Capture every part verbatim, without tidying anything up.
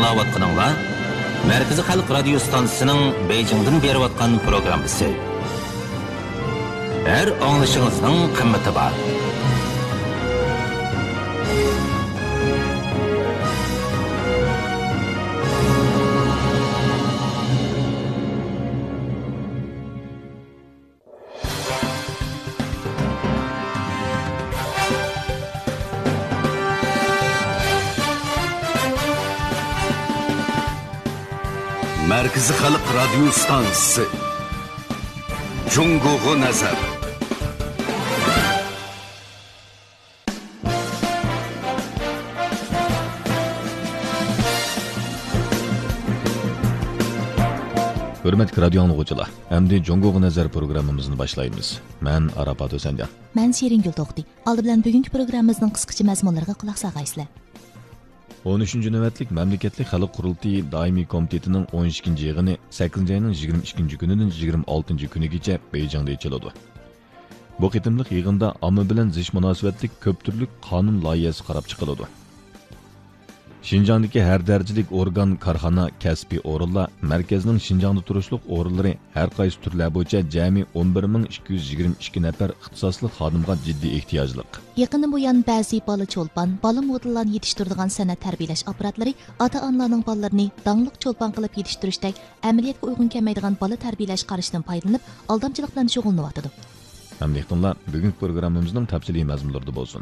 аңлаватқаныңла Merkezi Halk Radyo Stansiyasının Beijing'den beriyotgan programmasi. Her anlaşınızın kıymeti var. Merkezi Halk Radyo Stansiyasi Cunguğu Nazar. Hürmetli radyo anlıqçılar, əmdi Cunguğu Nazar programımızını başlayımız. Mən Arafat Ösəncan. Mən Şeringül Toxti. Aldı bilan bugünkü programımızın qısqacha məzmunlarına qulaq saqaysizlar. on üçüncü növbətlik Məmləkətlik Xalq Qurultayı Daimi Komitetinin on ikkinchi yığını sakkizinchi ayının yigirma ikkinchi kunidan yigirma oltinchi kunigacha Beijingda ochiladi. Bu qitimliq yig'inda omma bilan zish munosabatlik ko'p turli qonun loyihasi qarab chiqiladi. Şinjandagi har darajalik organ, korxona, kasbiy o'rinlar, markazning Şinjangda turishliq o'rinlari har qaysi turlar bo'yicha jami o'n bir ming ikki yuz yigirma ikki nafar ixtisosli xodimga jiddiy ehtiyojliq. Yaqindan buyon ba'zi bola cho'lpon, bola modellarni yetishtiradigan san'at tarbiyalash apparatlari ota-onalarning bolalarini dangliq cho'lpon qilib yetishtirishdek amaliyotga uyg'un kelmaydigan bola tarbiyalash qarashidan foydalanib, aldamchilikdan shug'ullanyotdi. Hamdixonlar, bugungi programmamizning tafsiliy mazmunlarida bo'lsin.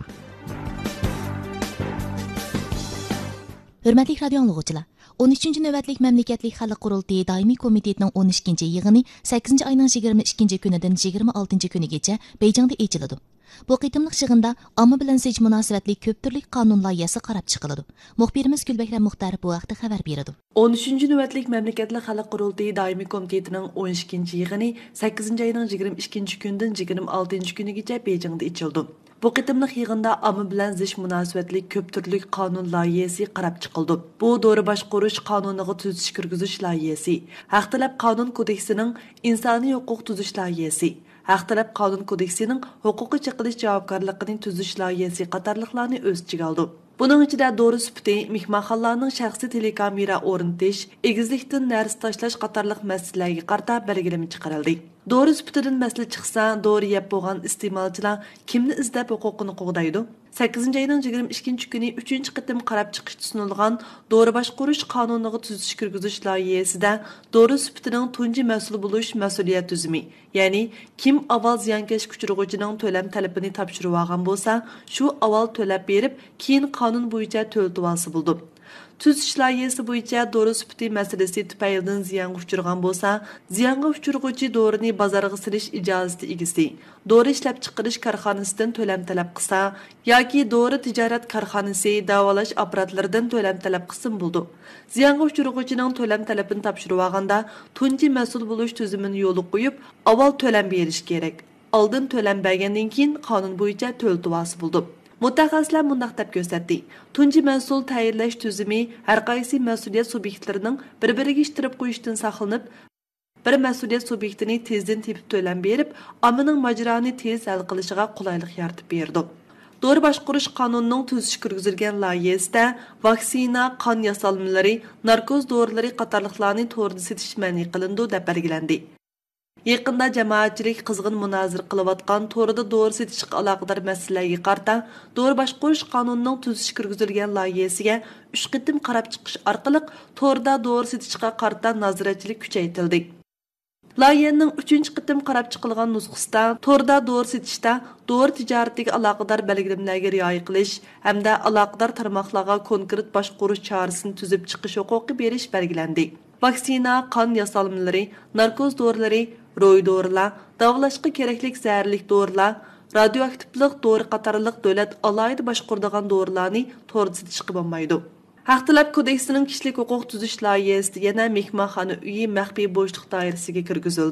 Hürmetli radyo anlıqçılar, on üçüncü növbətlik Məmləkətlik Xalq Qurultayı Daimi Komitetinin on ikkinchi yığını sakkizinchi ayının yigirma ikkinchi kunidan yigirma oltinchi kunigacha Beijingda ochiladi. Bu qitimliq yig'inda omma bilan zich munosabatli ko'p turli qonun loyihasi qarab chiqiladi. Muxbirimiz Gulbahram Muxtar bu vaqtda xabar beradi. on uchinchi növbətlik Məmləkətlik Xalq Qurultayı Daimi Komitetinin on ikkinchi yığını sakkizinchi ayının yigirma ikkinchi kunidan yigirma oltinchi kunigacha Beijingda ochildi. Bu qitimliq yig'inda omma bilan zich munosabatli ko'p turli qonun loyihasi qarab chiqildi. Bu dori boshqarish qonuniga tuzish kirgizish loyihasi, haq talab qonun kodeksining insoniy huquq tuzish loyihasi, haq talab qonun kodeksining huquqiy chiqilish javobgarligining tuzish loyihasi qatorliqlarni o'z ichiga oldi. Bunun ichida dori sufati, mehmonxonalarning shaxsiy telekamera o'rnatish, egizlikdan narsa tashlash qatorliq masalalarga qarata belgilama chiqarildi. Dori sufatidan masala chiqsa, dori yeb bo'lgan iste'molchilar kimni izlab huquqini qo'g'daydi? sakkizinchi ayning yigirma ikkinchi kuni uchinchi qitim qarab chiqish sunilgan dori boshqarish qonuniga tuzish kirgizish loyihasida dori sufatining tunji mas'ul bo'lish mas'uliyat tuzumi, ya'ni kim avval ziyankesh uchirg'uchining to'lam talabini topshirib olgan bo'lsa, shu avval to'lab berib, keyin qonun bo'yicha to'ltib olsa bo'ldi. Tuzish loyihasi bo'yicha dori sufati masalasi tufaylidan ziyonga uchirgan bo'lsa, ziyonga uchirg'uvchi dorini bozorga silish ijozati egasi, dori ishlab chiqarish korxonasidan to'lam talab qilsa yoki dori tijorat korxonasi davolash apparatlaridan to'lam talab qilsin bo'ldi. Ziyonga uchirg'uvchining to'lam talabini topshirib olganda tunji mas'ul bo'lish tuzumini yo'lga qo'yib, avval to'lam berish kerak. Oldin to'lam bergandan keyin qonun bo'yicha to'ltib olsa bo'ldi. Mutaxassislar mundaq deb ko'rsatdi. Tunji mas'ul tayinlash tuzumi har qaysi mas'uliyat subyektlarining bir-biriga ishtirib qo'yishdan saqlanib, bir mas'uliyat subyektini tezdan tepib to'lam berib, ommaning majroni tez hal qilishiga qulaylik yaratib berdi. Dori boshqarish qonunining tuzish kirgizilgan loyihasida vaksina, qon yasalmalari, narkoz dorilari qatorliqlarni to'g'ri setish ma'ni qilindi deb belgilandi. Yaqinda jamoatchilik qizg'in munozir qilayotgan to'rida dori setishga aloqador masalalarga qarata dori boshqarish qonunining tuzish kirgizilgan loyihasiga uch qitim qarab chiqish orqali to'rida dori setishga qarata nazoratchilik kuchaytirildi. Loyihaning uchinchi qitim qarab chiqilgan nusxasida to'rida dori setishda dori tijoratiga aloqador belgilamlarga rioya qilish hamda aloqador tarmoqlarga konkret boshqarish chorasini tuzib chiqish huquqi berish belgilandi. Vaksina, qon yasalmalari, narkoz dorilari, ro'y dorilar, davolashga keraklik zaharlik dorilar, radioaktivlik dori qatorliq davlat alohida boshqaradigan dorilarni to'g'ri setishga bo'lmaydi. Haq talab kodeksining kishilik huquq tuzish loyihasida yana mehmonxona uyi maxfiy bo'shliq doirasiga kirgizildi.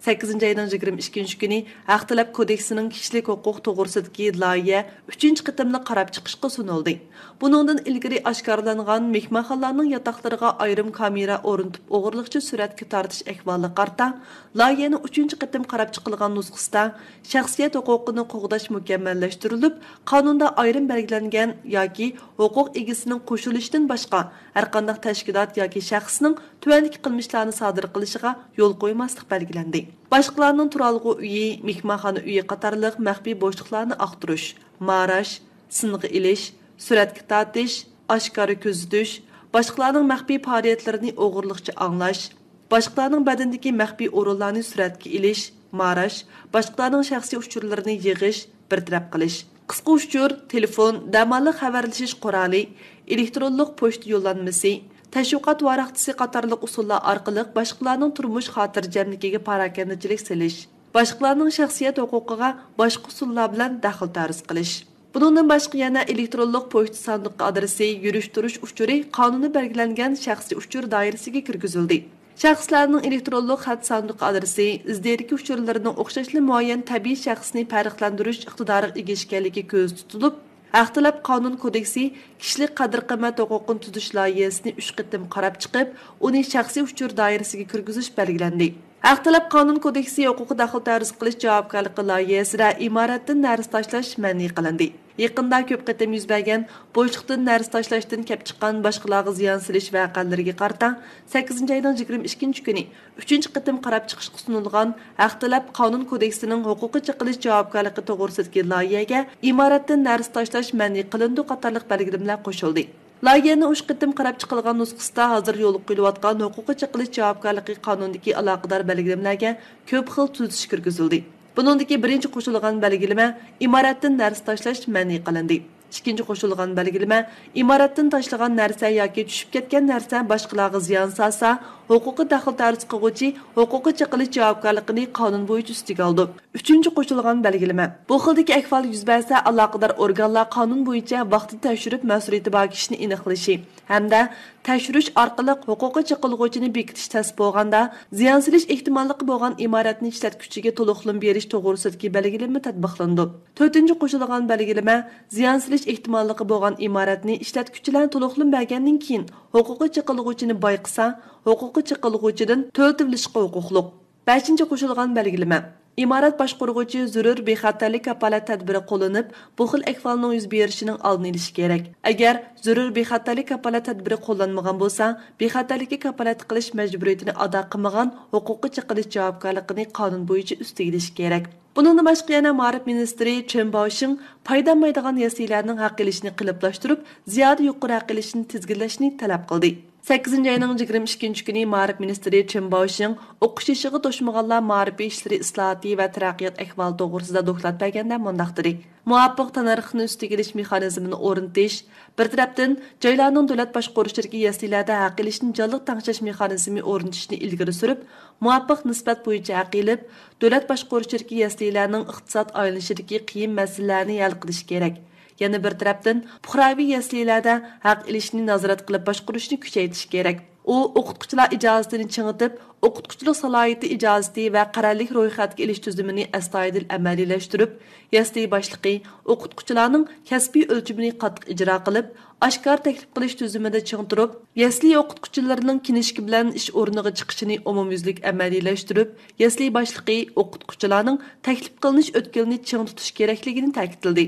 sakkizinchi ayning yigirma ikkinchi kuni Haq talab kodeksining kishilik huquq to'g'risidagi loyiha uchinchi qitimli qarab chiqishga sunildi. Buningdan ilgari oshkorlangan mehmonxonalarning yotoqlariga ayrim kamera o'rnatib o'g'irlikchi suratga tortish ahvoli qarta, loyihani uchinchi qitim qarab chiqilgan nusxasida shaxsiyat huquqini qo'g'dash mukammallashtirilib, qonunda ayrim belgilangan yoki huquq egasining qo'shilishidan boshqa har qanday tashkilot yoki shaxsning tuvandagi qilmishlarni sodir qilishiga yo'l qo'ymaslik belgilandi. Boshqalarning turalg'u uyi, mehmonxona uyi qatorliq maxfiy bo'shliqlarni aqtirish, marash, sing'i ilish, suratga tortish, oshkora ko'zitish, boshqalarning maxfiy faoliyatlarini o'g'irlikcha anglash, boshqalarning badandagi maxfiy o'rinlarni suratga ilish, marash, boshqalarning shaxsiy uchurlarini yig'ish, bartaraf qilish. Qisqa uchur, telefon, damalli xabarlashish quroli, elektronlik pochta yo'llanmasi, tashviqot varaqtisi qatorliq usullar orqali boshqalarning turmush xotirjamligiga parakandachilik silish, boshqalarning shaxsiyat huquqiga boshqa usullar bilan daxl tarz qilish. Bundan boshqa yana elektronlik pochta sanduqi adresi, yurish turish uchuri qonuni belgilangan shaxsiy uchur doirasiga kirgizildi. Shaxslarning elektronlik xat sanduqi adresi, izdirdagi uchurlarining o'xshashli muayyan tabiiy shaxsni farqlantirish iqtidoriga ega ekanligi ko'z tutilib, Haq talab qonun kodeksi kishilik qadr-qimmat huquqini tuzish loyihasini uch qitim qarab chiqib, uni shaxsiy uchur doirasiga kirgizish belgilandi. Haq talab qonun kodeksi huquqi daxl tarz qilish javobgarligi loyihasida imoratdan narsa tashlash ma'ni qilindi. Yaqinda ko'p qitim yuz bergan bo'shliqdan narsa tashlashdan kelib chiqqan boshqalarga ziyon silish voqealariga qarata sakkizinchi ayning yigirma ikkinchi kuni uchinchi qitim qarab chiqishga sunilgan Haq talab qonun kodeksining huquqiy chiqilish javobgarligi to'g'risidagi loyihaga imoratdan narsa tashlash ma'ni qilindi qatorliq belgilamlar qo'shildi. Loyihani uch qitim qarab chiqilgan nusxasida hozir yo'l qo'yilayotgan huquqiy chiqilish javobgarligi qonundagi aloqador belgilamlarga ko'p xil tuzish kirgizildi. Buningdagi birinchi qo'shilgan belgilama imoratdan narsa tashlash ma'ni qilindi. Ikkinchi qo'shilgan belgilama imoratdan tashlagan narsa yoki tushib ketgan narsa boshqalarga ziyon solsa, huquqiy daxl tarz qiluvchi huquqiy chiqilish javobgarligini qonun bo'yicha ustiga oldi. Uchinchi qo'shilgan belgilama bu xildagi ahvol yuz bersa, aloqador organlar qonun bo'yicha vaqtida tekshirib mas'uliyati bor kishini aniqlashi hamda tekshirish orqali huquqiy chiqilg'uvchini bekitish tasdiq bo'lganda ziyon solish ehtimolligi bo'lgan imoratni ishlatuvchiga to'liqlim berish to'g'risidagi belgilama tatbiqlandi. To'rtinchi qo'shilgan belgilama ziyon solish ehtimolligi bo'lgan imoratni ishlatuvchilar to'liqlim bergandan keyin huquqiy chiqilg'uvchini bayqisa, huquqiy chiqilg'uvchidan to'ltirilishga huquqliq. beshinchi qo'shilgan belgilama imorat boshqaruvchi zarur bexatarlik kapolat tadbiri qo'llanib, bu xil ahvolning yuz berishining oldini olish kerak. Agar zarur bexatarlik kapolat tadbiri qo'llanmagan bo'lsa, bexatarlikka kapolat qilish majburiyatini ado qilmagan huquqiy chiqilish javobgarligini qonun bo'yicha ustiga olish kerak. Bundan boshqa yana Ma'rif ministri Chen Baoshing foydalanmaydigan yasilarning haq elishini qiliblashtirib, ziyoda yuqori haq elishini tizginlashni talab qildi. sakkizinchi ayning yigirma ikkinchi kuni Ma'rif ministri Chen Baoshing o'qish ishiga to'shmaganlar ma'rifiy ishlari islohoti va taraqqiyot ahvoli to'g'risida doklad berganda mundaq dedi. Muvofiq tannarxni ustiga olish mexanizmini o'rnatish, bir tarafdan joylarning davlat boshqaruvchiligi yasilarda haq elishni jonliq tangshash mexanizmi o'rnatishni ilgari surib, muvofiq nisbat bo'yicha haq elib, davlat boshqaruvchiligi yasilarning iqtisod aylanishidagi qiyin masalalarni hal qilish kerak. Yana bir tarafdan puhraviy yaslilarda haq ilishni nazorat qilib boshqarishni kuchaytirish kerak. U o'qituvchilar ijozatini chingitib, o'qituvchilik salohiyati ijozati va qarorlik ro'yxatga ilish tizimini astoydil amaliylashtirib, yasli boshliqi o'qituvchilarning kasbiy o'lchimini qattiq ijro qilib, oshkor taklif qilish tizimida chingtirib, yasli o'qituvchilarining kinishki bilan ish o'rniga chiqishini umumyuzlik amaliylashtirib, yasli boshliqi o'qituvchilarning taklif qilinish o'tkilini ching tutish kerakligini ta'kidladi.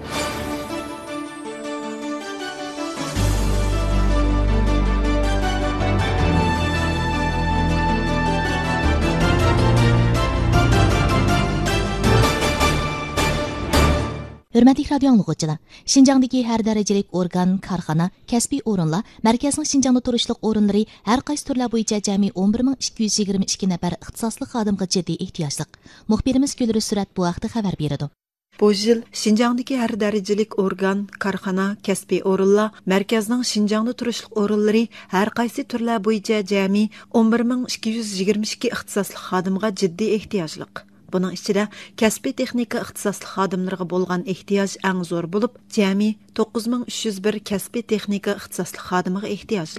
Hürmetli radyo anlıqçılar, Şinjan'daki her derecelik organ, karxana, kasbiy o'rinlar, merkezning Şinjan'da turishliq o'rinlari har qaysi turlar bo'yicha jami o'n bir ming ikki yuz yigirma ikki nafar ixtisosli xodimga jiddiy ehtiyojliq. Muxbirimiz Gülrü Surat bu haqda xabar beradi. Bu yil Şinjan'daki her derecelik organ, karxana, kasbiy o'rinlar, merkezning Şinjan'da turishliq o'rinlari har qaysi turlar bo'yicha jami o'n bir ming ikki yuz yigirma ikki ixtisosli xodimga jiddiy ehtiyojliq. Bunun içinde kasbiy texnika ixtisosli xodimlarga bo'lgan ehtiyoj eng zo'r bo'lib, jami to'qqiz ming uch yuz bir kasbiy texnika ixtisosli xodimiga ehtiyojliq.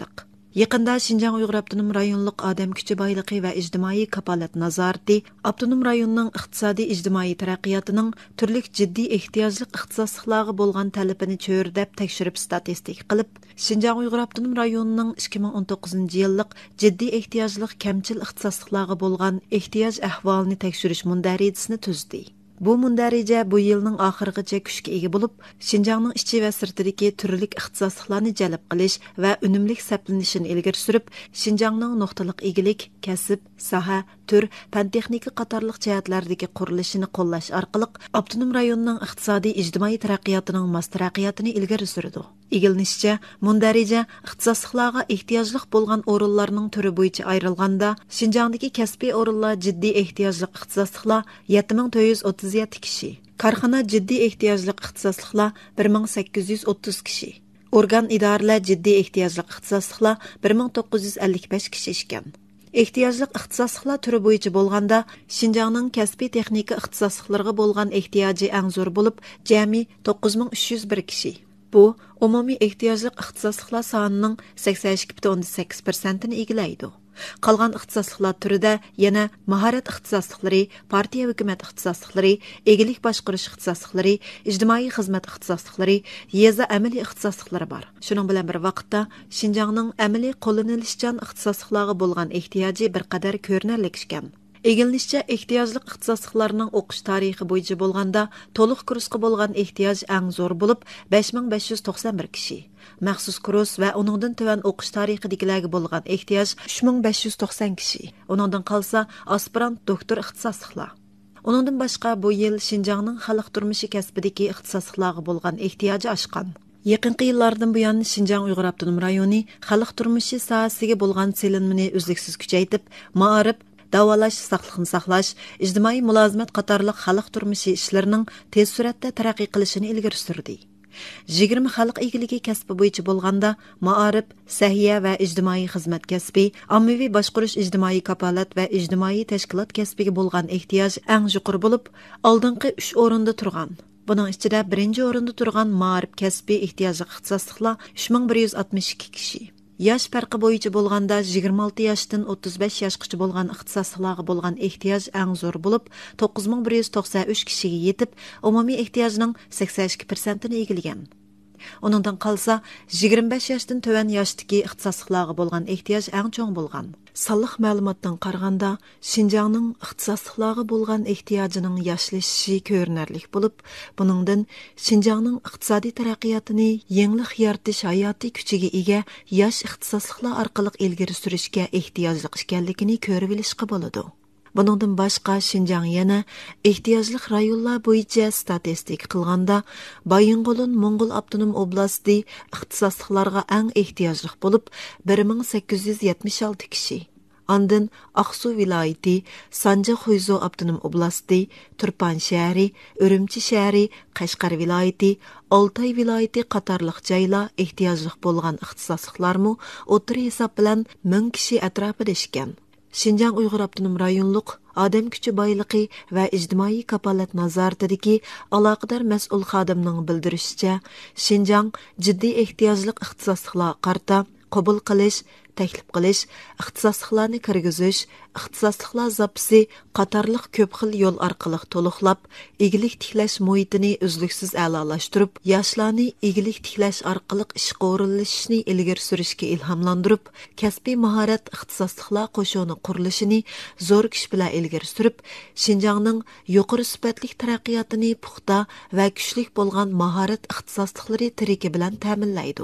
Yaqında Şinjan Uyghur Avtonom rayonluq Adam Küçü Baylıqı və İctimai Kapalat Nazarati Avtonom rayonunun iqtisadi ictimai taraqqiyotining turlik jiddiy ehtiyojli ixtisosliklarga bo'lgan talabini cho'rdab tekshirib statistik qilib, Şinjan Uyghur Avtonom rayonining ikki ming o'n to'qqizinchi yillik jiddiy ehtiyojli kamchil ixtisosliklarga bo'lgan ehtiyoj ahvolini tekshirish mundarajasini tuzdi. Bu mundarija bu yilning oxirigacha kuchga ega bo'lib, Şinjanning ichi va sirtidagi turlik ixtisosliklarni jalb qilish va unumli saqlanishini ilgari surib, Şinjanning nuqtaliq egilik, kasb, soha, tür, fan texnika qatorliq jihatlardagi qurilishini qo'llash orqali avtonom rayonning iqtisodiy ijtimoiy taraqqiyotining mos taraqqiyotini ilgari surdi. Egilishicha, mundarija ixtisosliklarga ehtiyojli bo'lgan o'rinlarning turi bo'yicha ayrilganda, Şinjandagi kasbiy o'rinlar jiddiy ehtiyojli ixtisosliklar yetti ming to'rt yuz o'ttiz yetti kishi, korxona jiddiy ehtiyojli ixtisosliklar bir ming sakkiz yuz o'ttiz kishi, organ idoralar jiddiy ehtiyojli ixtisosliklar bir ming to'qqiz yuz ellik besh kishi ekan. Ehtiyojli ixtisosliklar turi bo'yicha bo'lganda, Şinjanning kasbiy texnika ixtisosliklariga bo'lgan ehtiyoji eng zo'r bo'lib, jami to'qqiz ming uch yuz bir kishi. Bu, umumiy ehtiyojli ixtisosliklar sonining sakson ikki butun o'ndan sakkiz persentini egallaydi. Qolgan ixtisosliklar turida yana mahorat ixtisosliklari, partiya hukumat ixtisosliklari, egilik boshqarish ixtisosliklari, ijtimoiy xizmat ixtisosliklari, yeza amaliy ixtisosliklari bor. Shuning bilan bir vaqtda Şinjanning amaliy qo'llanilishchan ixtisosliklarga bo'lgan ehtiyoji bir qadar ko'rinarli ekan. Egilishicha ehtiyojli ixtisosliklarning o'qish tarixi bo'yicha bo'lganda, to'liq kursga bo'lgan ehtiyoj eng zo'r bo'lib besh ming besh yuz to'qson bir kishi. Maxsus kurs va uningdan tuvan o'qish tarixidagilarga bo'lgan ehtiyoj uch ming besh yuz to'qson kishi. Uningdan qolsa aspirant doktor ixtisosliklar. Uningdan boshqa bu yil Şinjanning xalq turmushi kasbidagi ixtisosliklarga bo'lgan ehtiyoji oshgan. Yaqinqi yillardan buyon Şinjan Uyghur Avtonom rayoni xalq turmushi sohasiga bo'lgan selinmani uzluksiz kuchaytirib, ma'arif, davolash, saqliqni saqlash, ijtimoiy mulozimat qatorliq xalq turmushi ishlarining tez suratda taraqqiy qilishini ilgari surdi. yigirma xalq egiligi kasbi bo'yicha bo'lganda, ma'arif, sahiya va ijtimoiy xizmat kasbi, ommaviy boshqarish, ijtimoiy kapolat va ijtimoiy tashkilot kasbiga bo'lgan ehtiyoj eng yuqori bo'lib, oldingi uch o'rinda turgan. Buning ichida birinchi o'rinda turgan ma'arif kasbi ehtiyojli ixtisosliklar uch ming bir yuz oltmish ikki kishi. Yosh farqi bo'yicha bo'lganda yigirma olti yoshdan o'ttiz besh yoshgacha bo'lgan ixtisosliklarga bo'lgan ehtiyoj eng zo'r bo'lib, to'qqiz ming bir yuz to'qson uch kishiga yetib, umumiy ehtiyojning sakson ikki persentini egallagan. Uningdan qolsa, yigirma besh yoshdan tuvan yoshdagi ixtisosliklarga bo'lgan ehtiyoj eng cho'ng bo'lgan. Sonliq ma'lumotdan qaraganda, Şinjanning ixtisosliklarga bo'lgan ehtiyojining yoshlashishi ko'rinarli bo'lib, buningdan Şinjanning iqtisodiy taraqqiyotini yangilik yaratish hayotiy kuchiga ega yosh ixtisosliklar orqali ilgari surishga ehtiyojli ekanligini ko'rib olishga bo'ladi. Buningdan boshqa Şinjan yana ehtiyojli rayonlar bo'yicha statistik qilganda, Baying'olun Mo'ng'ul avtonom oblasti ixtisosliklarga eng ehtiyojli bo'lib bir ming sakkiz yuz yetmish olti kishi. Andın Aqsu viloyati, Sanca Xuyzo avtonom oblasti, Turpan shahri, Urumchi shahri, Qashqar viloyati, Oltay viloyati qatorliq joylar ehtiyojli bo'lgan ixtisosliklarmi o'tiri hisob bilan ming kishi atrofida ishgan. Şinjan Uyghur Avtonom rayonluq Adam Küçü Baylıqı va ijtimoiy kapolat nazoratidagi aloqador mas'ul xodimning bildirishicha, Şinjan jiddiy ehtiyojli ixtisosliklar qarta qabul qilish, taklif qilish, ixtisosliklarni kirgizish, ixtisosliklar zapisi qatorliq ko'p xil yo'l orqali to'liqlab, egilik tiklash muhitini uzluksiz a'lolashtirib, yoshlarni egilik tiklash orqali ishga o'rinlashishni ilgari surishga ilhomlantirib, kasbiy mahorat ixtisosliklar qo'shoni qurilishini zo'r kuch bilan ilgari surib, Şinjanning yuqori sifatli taraqqiyotini puxta va kuchli bo'lgan mahorat ixtisosliklari tiriki bilan ta'minlaydi.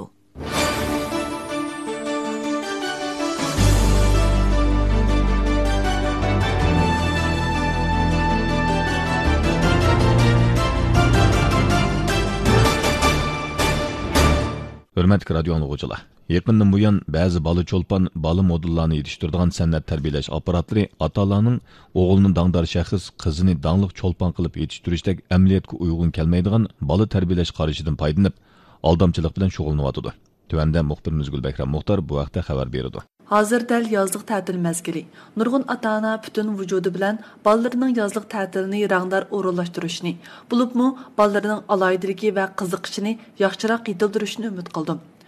Hürmetli radyo anlıqıcılar. Yakından bu yan bazı balı çolpan, balı modullarını yetiştirdiğin sənət tərbiyələş aparatları atalarının oğlunun dağdar şəxs qızını dağlıq çolpan qılıp yetiştirişdək əmliyyətki uyğun gəlməydiğin balı tərbiyələş qarışıdan paydanıb, aldamçılıq bilan şoğulunavadıdır. Tövəndə muxbirimiz Gülbəkram Muxtar bu vaqtda xəbər berdi. Hazır dəl yazlıq tətil məzgili. Nurgun ata-ana bütün vücudu bilan ballarının yazlıq tətilini rəngdar orunlaşdırışını, bulubmu ballarının alaydırıqı və qızıqışını yaxşıraq yetildirishini ümid qıldım.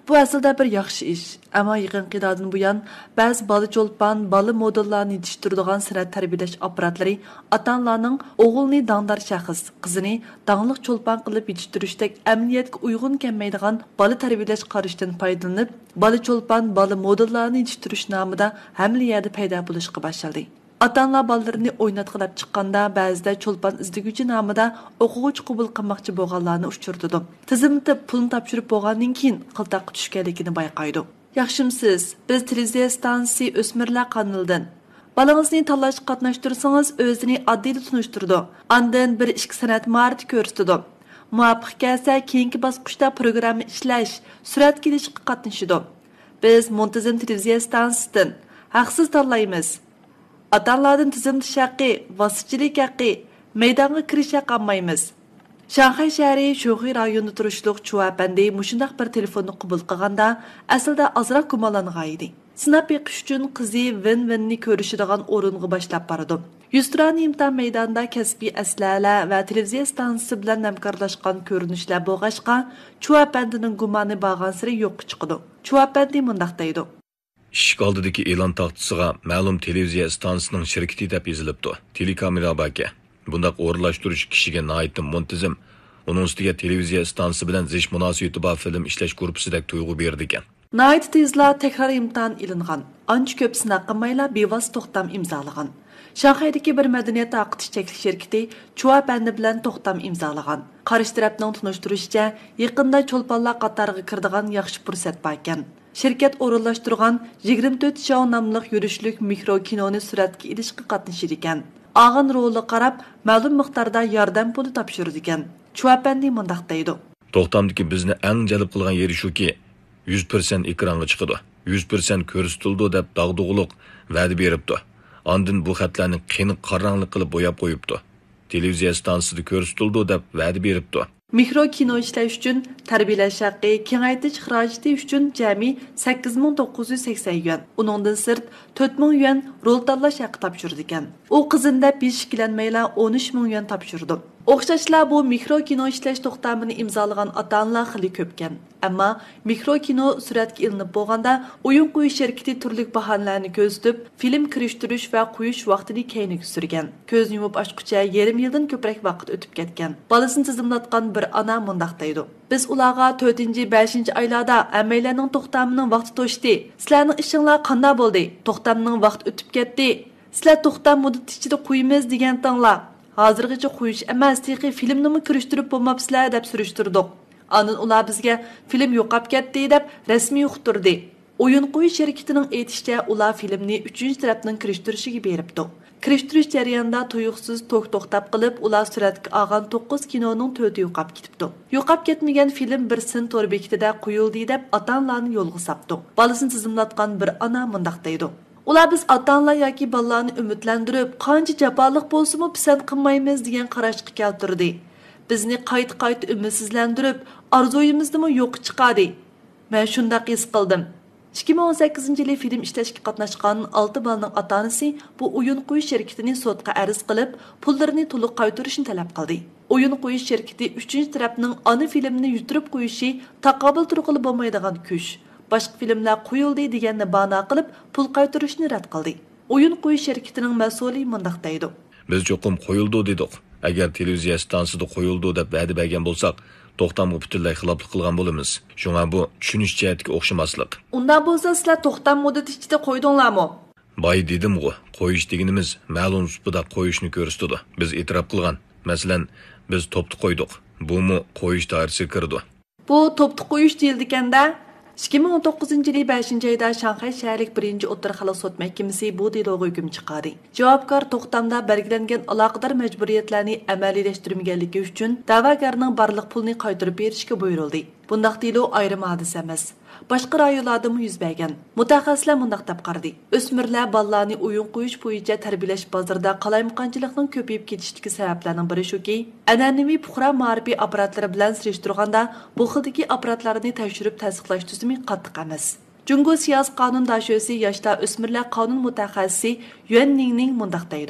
Bu aslida bir yaxshi ish. Ammo yaqinqi yillardan buyon ba'zi bola cho'lpon, bola modellarni yetishtiradigan san'at tarbiyalash apparatlari ota-onalarning o'g'ilni dangdar shaxs, qizini dangliq cho'lpon qilib yetishtirishdek amaliyotga uyg'un kelmaydigan bola tarbiyalash qarashdan foydalanib, bola cho'lpon, bola modellarni yetishtirish nomida hamma yerda paydo bo'lishga boshladi. Ota-onalar bolalarini o'ynatqilab chiqqanda ba'zida cho'lpon izdiguvchi nomida o'quvchi qabul qilmoqchi bo'lganlarni uchirdi. Tizimda pulni topshirib bo'lgandan keyin qiltaqqa tushganligini bayqaydi. Yaxshimsiz, biz televiziya stansiyasi o'smirlar kanalidan. Balangizni tanlashga qatnashtirsangiz o'zini oddiy tunishtirdi. Andan bir ikki san'at maharati ko'rsatdi. Muvaffaq kelsa keyingi bosqichda programma ishlash, surat kelishga qatnashadi. Biz muntazam televiziya stansiyasidan haqsiz tanlaymiz. Ota-onalardan tizimli shaqi, vositachilik haqi, maydonga kirish haqi olmaymiz. Shanxay shahri Sho'g'i rayonida turishliq Chuapandi mushundaq bir telefonni qabul qilganda aslida ozroq gumonlangan edi. Sinab beqish uchun qizi Vin-Vinni ko'rishadigan o'ringa boshlab bordi. Yusrani imtihon maydonida kasbiy aslalar va televiziya stansiyasi bilan hamkorlashgan ko'rinishlar bo'lg'ashqa, Chuapandining gumoni borgan sari yo'q chiqdi. Chuapandi mundaq deydi: Ishik oldidagi e'lon taxtasiga ma'lum televiziya stansiyasining shirkati deb yozilibdi. Telekamera baka. Bundaq o'rlashtirish kishiga nihoyatda muntazam, uning ustiga televiziya stansiyasi bilan zish munosabati bor film ishlash korpusidek tuyg'u berdi ekan. Nihoyat tezla takror imtihon ilingan. Ancha ko'p sinab qilmayla bevos to'xtam imzolagan. Shanxaydagi bir madaniyat aqitish cheklik shirkati Chuapandi bilan to'xtam imzolagan. Qarish tarafning tunishtirishicha, yaqinda cho'lponlar qatoriga kiradigan yaxshi fursat bor ekan. Şirket o'rinlashtirgan yigirma to'rt show nomli yurishlik mikro kinoni suratga ilishga qatnashir ekan. Ağın roli qarab, ma'lum miqdorda yordam puli topshirdi ekan. Chuapandi mundaq deydi: To'xtamdagi bizni eng jalb qilgan yeri shuki, yuz foiz ekranga chiqadi. yuz foiz ko'rsatildi deb dag'dug'liq va'da beribdi. Ondan bu xatlarni qiyni qorong'lik qilib bo'yab qo'yibdi. Televiziya stansiyasida ko'rsatildi deb va'da beribdi. Mikro kino ishlash uchun tarbiyalash haqi, kengaytirish xarajati uchun jami sakkiz ming to'qqiz yuz sakson yuan. Uningdan sirt to'rt ming yuan rol tanlash haqi topshirdi ekan. U qizinda peshiklanmayla o'n uch ming yuan topshirdi. O'xshashlar bu mikro kino ishlash to'xtamini imzolagan ota-onalar xili ko'pkan. Ammo mikro kino suratga ilinib bo'lganda o'yin qo'yish shirkati turli bahonalarni ko'rsatib, film kirishtirish va qo'yish vaqtini keyinga surgan. Ko'z yumib ochqicha yarim yildan ko'proq vaqt o'tib ketgan. Bolasini tizimlatgan bir ana mundaq deydi: Biz ularga to'rtinchi beshinchi oylarda amaylarning to'xtamining vaqti to'shdi. Sizlarning ishinglar qanday bo'ldi? To'xtamning vaqti o'tib ketdi. Sizlar to'xtam muddati ichida qo'yimiz degan tanglar. Hozirgacha qo'yish emas, texi filmni kirishtirib bo'lmabsizlar deb surishtirdik. Andan ular bizga film yo'qab ketdi deb rasmiy uqtirdi. O'yin qo'yish shirkatining aytishicha, ular filmni uchinchi tarafning kirishtirishiga beribdi. Kirishtirish jarayonida tuyuqsiz to'q to'xtab qilib, ular suratga olgan to'qqiz kinoning to'rti yo'qab ketibdi. Yo'qab ketmagan film bir sin to'r bekitida qo'yildi deb ota-onalarni yo'lga sapdi. Bolasini tizimlatgan bir ona mundaq deydi: Ular biz ota-onalar yoki bolalarni umidlantirib, qancha jafoliq bo'lsa-mu pisand qilmaymiz degan qarashga keltirdi. Bizni qayta-qayta umidsizlantirib, orzuyimizni yo'q chiqardi. Men shundaq his qildim. ikki ming o'n sakkizinchi yili film ishlashga qatnashgan olti bolaning ota-onasi bu o'yin qo'yish shirkatini sudga arz qilib, pullarini to'liq qaytarishni talab qildi. O'yin qo'yish shirkati uchinchi tarafning ana filmni yutirib qo'yishi taqobil turg'ili bo'lmaydigan kuch. Boshqa filmlar qo'yildi deganni bano qilib, pul qaytarishni rad qildi. O'yin qo'yish shirkatining mas'uli mundaq deydi: Biz cho'qim qo'yildi dedik. Agar televiziya stansiyasida qo'yildi deb va'da bergan bo'lsak, to'xtamga butunlay xiloflik qilgan bo'lamiz. Shunga bu tushunish jihatiga o'xshamaslik. Undan bo'lsa sizlar to'xtam muddati ichida qo'ydinglarmi? Boy dedim-ku, qo'yish deganimiz ma'lum supada qo'yishni ko'rsatdi. Biz e'tirof qilgan. Masalan, biz to'pni qo'ydik. Bumi qo'yish doirasiga kirdi. Bu to'pni qo'yish deyildi ekanda. ikki ming o'n to'qqizinchi yil beshinchi oyda Shanxay shaharlik birinchi o'tir xalq sud mahkamasi bu deloga hukm chiqardi. Javobgar to'xtamda belgilangan aloqador majburiyatlarni amaliyleştirmaganligi uchun da'vogarning barliq pulni qaytarib berishga buyurildi. Bundaq delo ayrim hodisa emas. Boshqa rayonlarda yuz bergan. Mutaxassislar mundaq deb qaradi: O'smirlar bolalarni o'yin qo'yish bo'yicha tarbiyalash bozorida qalaymiqonchilikning ko'payib ketishdagi sabablarning biri shuki, an'anaviy puxra ma'rifiy apparatlari bilan surishtirganda bu xildagi apparatlarni tekshirib tasdiqlash tizimi qattiq emas. Jungo siyosiy qonun dashosi yoshlar o'smirlar qonun mutaxassisi Yuan Ningning mundaq deydi: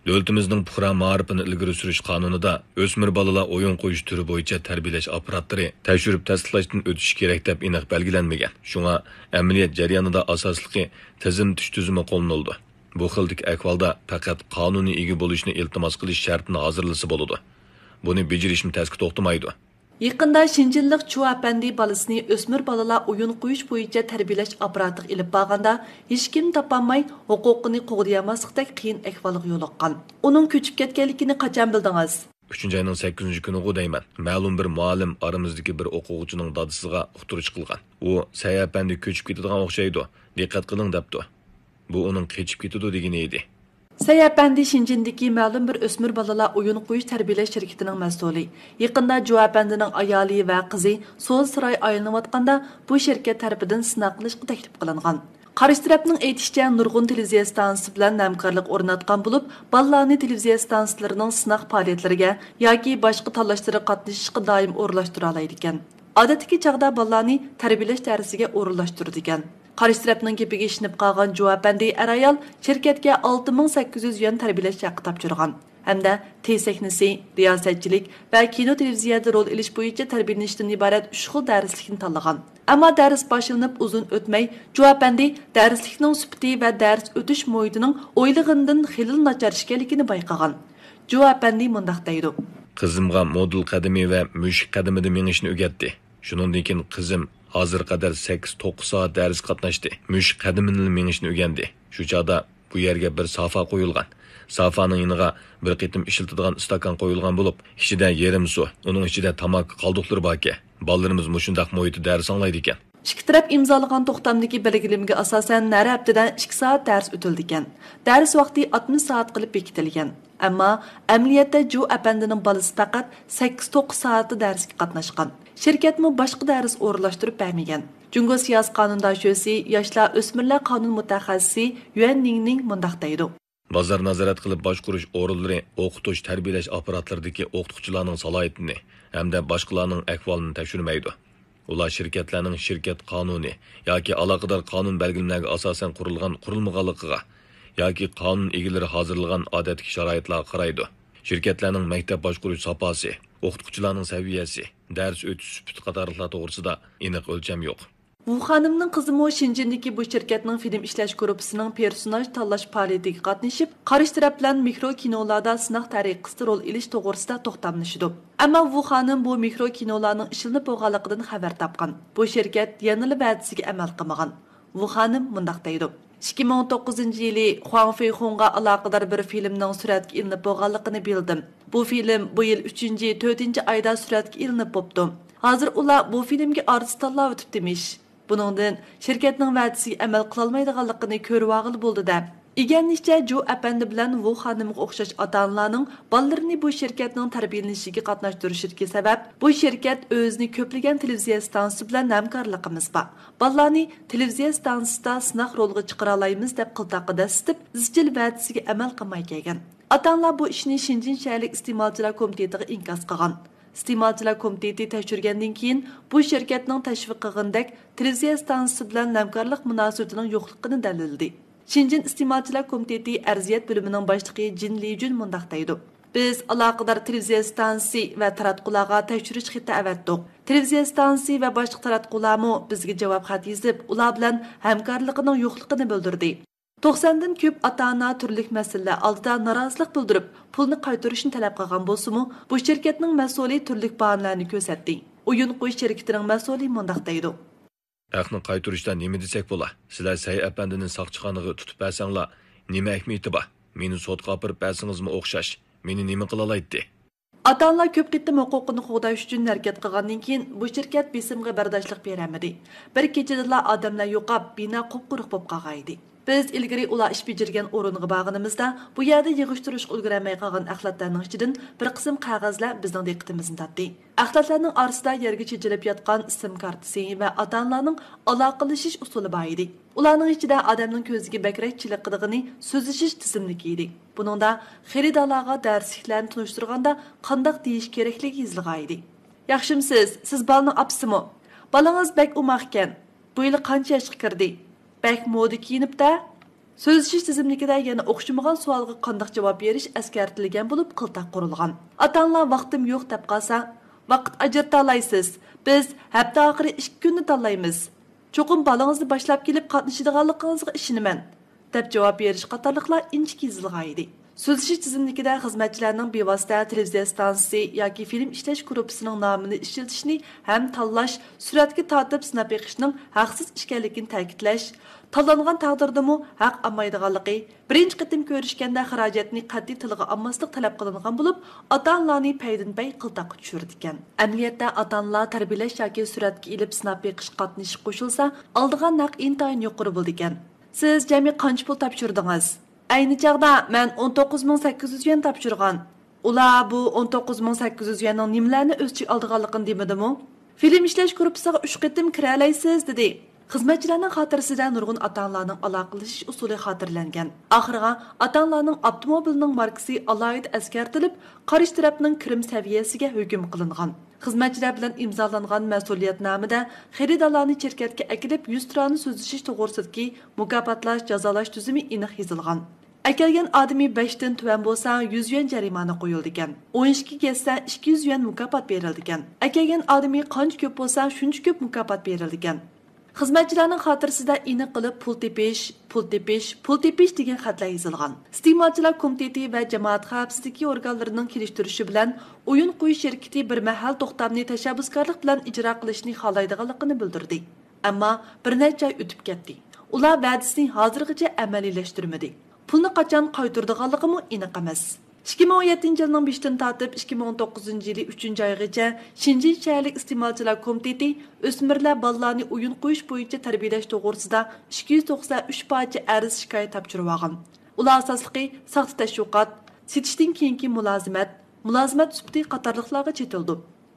Dövlətimizning puhra ma'rifini ilgari surish qonunida o'smir bolalar o'yin qo'yish turi bo'yicha tarbiyalash apparatlari tekshirib tasdiqlashdan o'tishi kerak deb aniq belgilanmagan. Shunga amaliyot jarayonida asosligi tizim tush tuzumi qo'llanildi. Bu xildagi ahvolda faqat qonuniy ega bo'lishni iltimos qilish shartini hozirlasa bo'ladi. Buni bajarishni tasdiq to'xtamaydi. Yaqında Şinjinlik Chu Apandi balasini o'smir bolalar o'yin qo'yish bo'yicha tarbiyalash apparatiga ilib borganda hech kim topolmay huquqini qo'g'dayamaslikdek qiyin ahvolga yo'liqqan. Uning ko'chib ketganligini qachon bildingiz? uchinchi oyning sakkizinchi kuni deyman. Ma'lum bir muallim oramizdagi bir o'quvchining dadisiga uqtirish qilgan. U Sayapandi ko'chib ketadigan o'xshaydi. Diqqat qiling debdi. Bu uning qochib ketadi degani edi. Sayapandi Şinjindagi ma'lum bir o'smir bolalar o'yin qo'yish tarbiyalash shirkatining mas'uli. Yaqinda Juapandining ayoli va qizi so'z siroy aylanayotganda bu shirkat tarafidan sinov qilishga taklif qilingan. Qarish tarafning aytishicha, nurg'un televiziya stansiyasi bilan hamkorlik o'rnatgan bo'lib, bolalarni televiziya stansiyalarining sinov faoliyatlariga yoki boshqa tanlashlarga qatnashishga doim o'rlashtira oladi ekan. Odatdagi chaqda bolalarni tarbiyalash darsiga o'rlashtirdi ekan. Qarish tarafning gapiga ishinib qolgan Juapandi ayol shirkatga olti ming sakkiz yuz yuan tarbiyalash haqi topshirgan. Hamda T-sahnasi, riyosatchilik va kino televiziyada rol olish bo'yicha tarbiyalanishdan iborat uch xil darslikni tanlagan. Ammo dars boshlanib uzun o'tmay, Juapandi darslikning sifati va dars o'tish muhitining o'ylig'idan xilil nacharishganligini bayqagan. Juapandi mundaq deydi: Qizimga modul qadami va mushuk qadamida minishni o'rgatdi. Shuningdek qizim hozir qadar sakkiz to'qqiz soat dars qatnashdi. Mushuk qadamini minishni o'rgandi. Shu chaqda bu yerga bir sofa qo'yilgan. Sofaning yoniga bir qitim ishiltadigan stakan qo'yilgan bo'lib, ichida yarim suv, uning ichida tamak qoldiqlari bor ekan. Bolalarimiz mushundaq muhitda dars anglaydi ekan. Ikki taraf imzolagan to'xtamdagi belgilamga asosan nari haftadan ikki soat dars o'tildi ekan. Dars vaqti oltmish soat qilib bekitilgan. Ammo amaliyotda Ju apandining bolasi faqat sakkiz to'qqiz soatda darsga qatnashgan. Şirketmi boshqa dars o'rlashtirib bermagan. Jungo siyosiy qonundoshi, yoshlar o'smirlar qonun mutaxassisi Yuan Ningning mundaq deydi: Bozor nazorat qilib boshqarish o'rinlari o'qitish tarbiyalash apparatlaridagi o'qituvchilarning salohiyatini hamda boshqalarning ahvolini tekshirmaydi. Ular shirkatlarning shirkat qonuni yoki aloqador qonun belgilamalariga asosan qurilgan qurilmaganligiga yoki qonun egalari hozirlagan odatdagi sharoitlarga qaraydi. Shirkatlarning maktab boshqarish sohasi, o'qituvchilarning saviyasi, dars o'tish sifati qatorliqlar to'g'risida aniq o'lcham yo'q. Bu xonimning qizimi Şinjindagi bu shirkatning film ishlash guruhining personaj tanlash faoliyatiga qatnashib, qarish taraf bilan mikro kinolarda sinov tariqasida rol olish to'g'risida to'xtamlashdi. Ammo bu xonim bu mikro kinolarning ishlanib bo'lganligidan xabar topgan. Bu shirkat yanada va'dasiga amal qilmagan. Bu xonim mundaq deydi: ikki ming to'qqizinchi yili Huang Feihongga aloqador bir filmning suratga ilinib bo'lganligini bildim. Bu film bu yil uchinchi to'rtinchi oyda suratga ilinib bo'pti. Hozir ular bu filmga artist tanlab o'tibdimish. Buningdan shirkatning va'dasiga amal qila olmaydiganligini ko'rib olg'il bo'ldi-da. Iganishcha Ju apandi bilan Wu xonimga o'xshash ota-onalarning bolalarini bu shirkatning tarbiyalanishiga qatnashtirishiga sabab bu shirkat o'zini ko'plagan televiziya stansiyasi bilan hamkorligimiz bor. Bolalarni televiziya stansiyasida sinov rolga chiqara olamiz deb qiltaqida sitib, izchil va'dasiga amal qilmay kelgan. Ota-onalar bu ishni Shinjin shaharlik iste'molchilar komitetiga inkos qilgan. Iste'molchilar komiteti tekshirgandan keyin bu shirkatning tashviq qilgandek televiziya stansiyasi bilan hamkorlik munosabatining yo'qligini dalildi. Shinjin iste'molchilar komiteti arziyat bo'limining boshlig'i Jin Lijun mundaq deydi: Biz aloqador televiziya stansiyasi va taratqularga tekshirish xati avatdik. Televiziya stansiyasi va boshqa taratqularmi bizga javob xat yozib, ular bilan hamkorligining yo'qligini bildirdi. to'qsondan ko'p ota-ona turli masalalar oldida norozilik bildirib, pulni qaytarishni talab qilgan bo'lsa-mu, bu shirkatning mas'uli turli bahonalarni ko'rsatdi. O'yin qo'yish shirkatining mas'uli mundaq deydi: Haqni qaytarishdan nima desak bo'lar? Sizlar Say apandining saqchiqoniga tutib bersanglar, nima ahmiyati bor? Meni sotga olib bersingizmi o'xshash? Meni nima qila oladi? Ota-onalar ko'p qitim huquqini qo'llash uchun harakat qilgandan keyin bu shirkat besimga bardoshlik bermadi. Bir kechada odamlar yo'qab, bino qop-quruq bo'lib qolgan edi. Biz ilgari ular ish bajargan o'ringa borganimizda bu yerda yig'ishtirishga ulgurmay qolgan axlatlarning ichidan bir qism qog'ozlar bizning diqqatimizni tortdi. Axlatlarning orasida yerga chechilib yotgan sim kartasi va ota-onalarning aloqalashish usuli bor edi. Ularning ichida odamning ko'ziga bakrak chiliqdig'ini so'zlashish tizimligi edi. Buningda xaridorlarga darsliklarni tunishtirganda qanday deyish kerakligi yozilgan edi. Yaxshimsiz, siz bolaning opsimi? Bolangiz bak umoqkan. Bu yil qancha yoshga kirdi? Bak modi kiyinibda? Сөзлішіш тізімлікіде yana o'xshamagan savolga qandaq javob berish eskartilgan bo'lib qiltaq qurilgan. Ota-onalar vaqtim yo'q deb qalsa, vaqt ajrata olasiz. Biz hafta oxiri ikki kunni tanlaymiz. Cho'qim balangizni boshlab kelib qatnashadiganligingizga ishonaman deb javob berish qatorliqlar inchik yozilgan edi. Сөзлішіш tizimlikida xizmatchilarning bevosita televiziya stansiyasi yoki film ishlash gruppasining nomini ishlatishni ham tanlash, suratga tortib sinab beqishning haqsiz ekanligini ta'kidlash, tanlangan taqdirdami haq olmaydiganligi, birinchi qitim ko'rishganda xarajatni qat'iy tilga olmaslik talab qilingan bo'lib, ota-onalarni paydin-pay qiltaqqa tushirdi ekan. Amaliyotda ota-onalar tarbiyalash yoki suratga ilib sinab beqish qatnashib qo'shilsa, oldigan naq intayin yuqori bo'ldi ekan. Siz jami qancha pul topshirdingiz? Ayni chaqda men o'n to'qqiz ming sakkiz yuz yuan topshirgan. Ular bu o'n to'qqiz ming sakkiz yuz yuanning nimalarni o'z ichiga oldiganligini demadimi? Film ishlash gruppasiga uch qitim kira olaysiz dedi. Xizmatchilarning xotirasida nurg'un ota-onalarning aloqalashish usuli xotirlangan. Oxiriga ota-onalarning avtomobilining markasi alohida eskartilib, qarish tarafning kirim saviyasiga hukm qilingan. Xizmatchilar bilan imzolangan mas'uliyatnomada xaridorlarni shirkatga akilib yuz turani so'zlashish to'g'risidagi mukofotlash, jazolash tuzumi aniq yozilgan. Akelgan odami besh dan tuvan bo'lsa yuz yuan jarimani qo'yildi ekan. o'n ikki ketsa ikki yuz yuan mukofot berildi ekan. Akelgan odami qancha ko'p bo'lsa shuncha ko'p mukofot berildi ekan. Xizmatchilarning xotirasida aniq qilib pul tepish, pul tepish, pul tepish degan xatlar yozilgan. Iste'molchilar komiteti va jamoat xavfsizligi organlarining kelishtirishi bilan o'yin qo'yish shirkati bir mahal to'xtamni tashabbuskorlik bilan ijro qilishni xohlaydiganligini bildirdi. Ammo bir necha oy o'tib ketdi. Ular va'dasini hozirgacha amaliylashtirmadi. Pulni qachon qaytardiganligimi aniq emas. ikki ming o'n yettinchi yilning beshidan tortib ikki ming o'n to'qqizinchi yili uchinchi oygacha Shinjin shaharlik iste'molchilar komiteti o'smirlar bolalarni o'yin qo'yish bo'yicha tarbiyalash to'g'risida ikki yuz to'qson uch parcha arz shikoyat topshirib olgan. Ular asosligi soxta tashviqot, setishdan keyingi mulozimat, mulozimat sufti qatorliqlarga chetildi.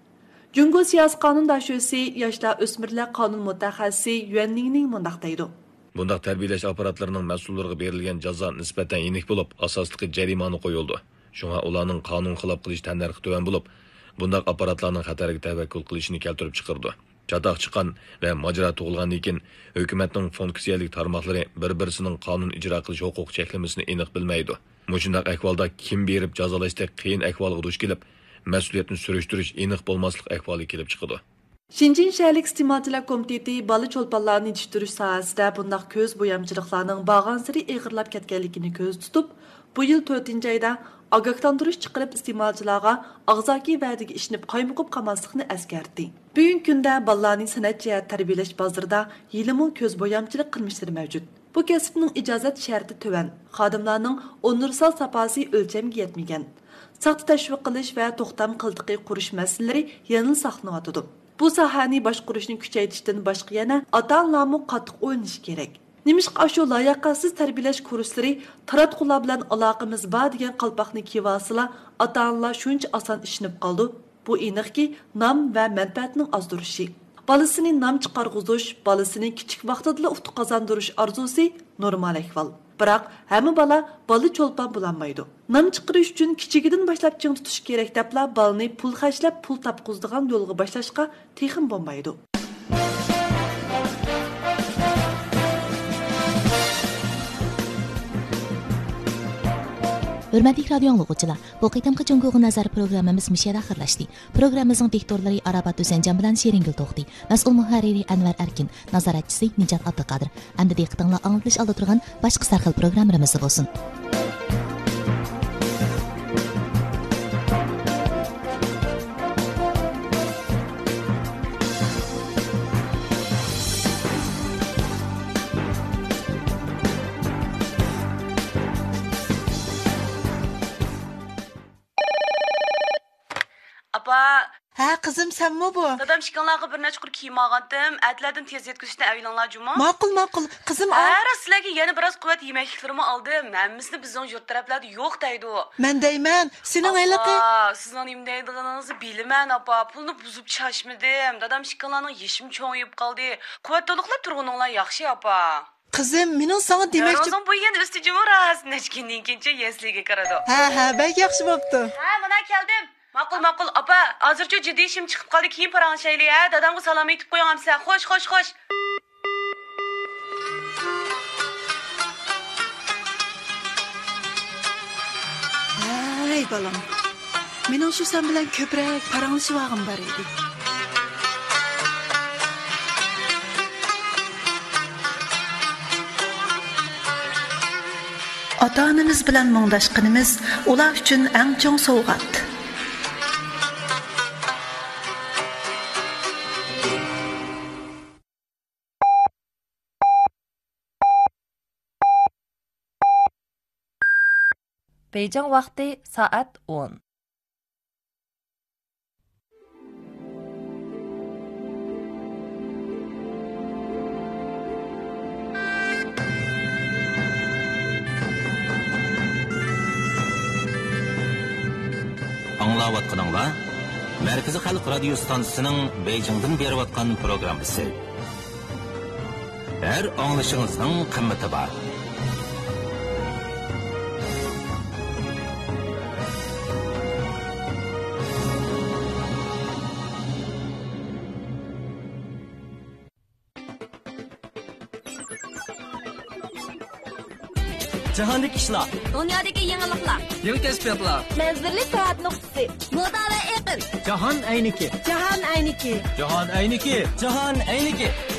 Jungo siyosiy qonun dashosi yoshlar o'smirlar qonun mutaxassisi Yuan Ningning mundaq deydi. Bundaq tarbiyalash apparatlarının məsullariga berilgan jazo nisbatan aniq bo'lib, asosliqi jarimani qo'yildi. Shunga ularning qonun xilof qilish tandarxi tuvan bo'lib, bundaq apparatlarning xatarga tavakkul qilishini keltirib chiqardi. Chatoq chiqqan va majra tug'ilgandan keyin hukumatning funksiyalik tarmoqlari bir-birisining qonun ijro qilish huquq cheklamasini aniq bilmaydi. Mushundaq ahvolda kim berib jazolashda qiyin ahvolga duch kelib, mas'uliyatni surishtirish aniq bo'lmaslik ahvoli kelib chiqadi. Shinjin shaharlik iste'molchilar komiteti bola cho'lponlarni yetishtirish sohasida bundaq ko'z bo'yamchiliklarning bag'ansiri eg'irlab ketganligini ko'z tutib, bu yil to'rtinchi oyda ogohlantirish chiqarib iste'molchilarga og'zaki va'daga ishinib qaymoqib qolmaslikni eskartdi. Bugungi kunda bolalarning san'at jihat tarbiyalash bozorida yilimi ko'z bo'yamchilik qilmishlari mavjud. Bu kasbning ijozat sharti tuvan, xodimlarning universal saposi o'lchamga yetmagan. Soxta tashviq qilish va to'xtam qildiqi qurish masalalari yana saqlanadi. Bu sohani boshqarishni kuchaytirishdan boshqa yana ota-onalarni qattiq o'ynash kerak. Nimishqa shu layoqatsiz tarbiyalash kurslari taratqular bilan aloqamiz bor degan qalpoqni kiyvasila ota-onalar shuncha oson ishinib qoldi. Bu aniqki nom va manfaatning ozdirishi. Bolasini nom chiqarg'izish, bolasini kichik vaqtida ufq qozondirish orzusi normal ahvol. Biroq hamma bola bola cho'lpon bo'lolmaydi. Nom chiqarish uchun kichigidan boshlab ching tutish kerak deblar bolani pul xashlab pul topqizdigan yo'lga boshlashga texim bo'lmaydi. Hürmetli radyo anlıqçılar, bu qitimqi Cunguğu Nazar programımız mişyada xırlaşdı. Programımızın diktorları Arabat Düzencan bilan Şeringül Toxti, mas'ul muharriri Anvar Erkin, nazaratçısı Nicat Abduqadir. Endi diqqatinglar anglitish oldi turgan boshqa sarxil programmalarimiz bo'lsin. Ha qizim senmi bu? Dadam shikanlarga bir necha qur kiyim olgandim. Atlardan tez yetkazishni avilanglar juma. Ma'qul, ma'qul. Qizim, ara sizlarga yana biroz quvvat yemakliklarni oldim. Hammasini bizning yurt taraflarda yo'q deydi. Men deyman, sening ayliqi. Sizning nima deydiganingizni bilaman, apa. Pulni buzib chashmadim. Dadam shikanlarning yeshim cho'ngib qoldi. Quvvat to'liqlab turguninglar yaxshi, apa. Qizim, mening sana demoqchi. O'zim bu yana usti jumras nechkindan keyincha yesliga kiradi. Ha, ha, bak yaxshi bo'pti. Ha, mana keldim. Ma'qul, ma'qul, apa, hozircha jiddiy ishim chiqib qoldi, keyin paranshayli, ha, dadamga salom aytib qo'ying, sizlar. Xo'sh, xo'sh, xo'sh. Ha, ha, bak yaxshi bo'pti. Ha, mana keldim. Ma'qul, ma'qul, apa, hozircha jiddiy ishim chiqib qoldi, keyin paranshayli, ha, dadamga salom aytib qo'ying, sizlar. Xo'sh, xo'sh, xo'sh. Ha, ha, bak yaxshi bo'pti. Ey balam. Mening shu sen bilan ko'proq paranglashib bar edi. Ota-onamiz bilan mungdashqinimiz ular uchun eng chong sovg'at. Beyjing vaqti soat o'n. Аңлаватқаныңла, Мәркізі Халық радио станциясының Бейжіңден беріп атқан программасы. Әр аңлышыңыздың қымметі бар. Jahondagi ishlar, dunyodagi yangiliklar, yangi kashfiyotlar, manzilli soat nuqtasi, moda va iqlim. Jahon ayniki, Jahon ayniki, Jahon ayniki, Jahon ayniki.